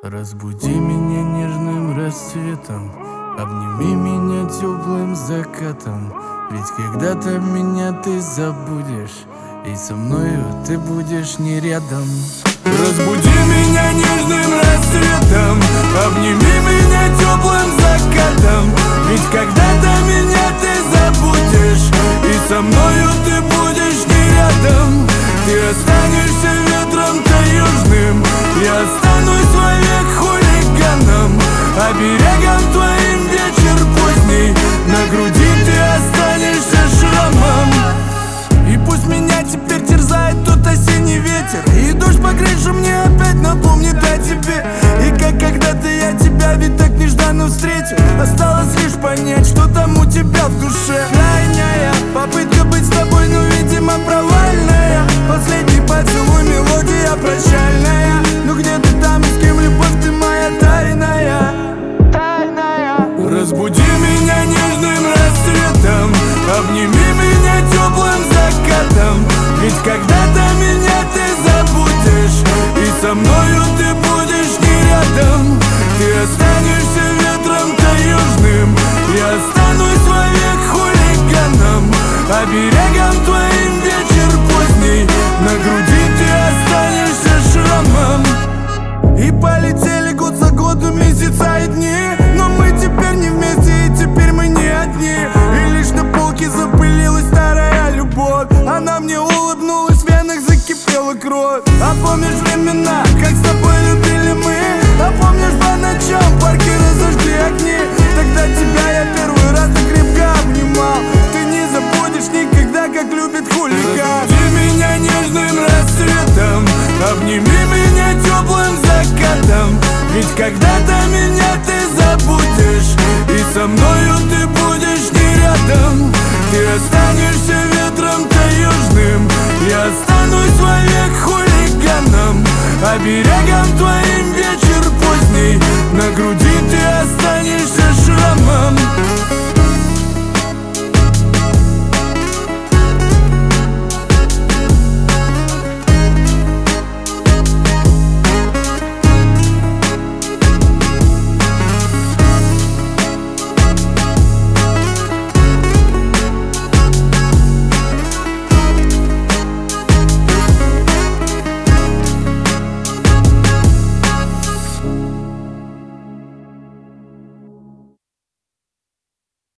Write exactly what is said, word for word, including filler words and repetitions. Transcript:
Разбуди меня нежным рассветом, обними меня теплым закатом. Ведь когда-то меня ты забудешь, и со мною ты будешь не рядом. Разбуди меня нежным рассветом, обними меня теплым закатом. Ведь когда-то меня ты забудешь, и со мною ты будешь не рядом. Ты останешься ветром таежным, я останусь вовек хулиганом, оберегом твоим вечер поздний. На груди ты останешься шрамом. И пусть меня теперь терзает тот осенний ветер, и дождь по крыше мне опять напомнит о тебе. И как когда-то я тебя ведь так нежданно встретил, осталось лишь понять, что там у тебя в душе. Крайняя попытка быть с тобой, но, видимо, провальная. Последний поцелуй, мелодия прощальная. Ну где ты там и с кем, любовь ты моя тайная, тайная. Разбуди меня нежным рассветом, обними меня теплым закатом. Ведь когда-то меня ты забудешь, и со мною ты будешь не рядом. Ты останешься ветром таежным, я останусь вовек хулиганом, оберегом твоим вечер поздний. На груди ты останешься шрамом. И полетели год за годом месяца и дни, но мы теперь не вместе, и теперь мы не одни. И лишь на полке запылилась старая любовь, она мне улыбнулась, в венах закипела кровь. А помнишь времена, как с тобой любили мы? А помнишь по ночам в парке разожгли огни? Тогда тебя я первый раз так крепко обнимал. Ты не забудешь никогда, как любит хулиган. Разбуди меня нежным рассветом, обними меня теплым закатом. Ведь когда-то меня ты забудешь, и со мною ты будешь не рядом. Ты останешься ветром таежным, я останусь вовек хулиганом, оберегом твоим вечер поздний. На груди ты останешься шрамом.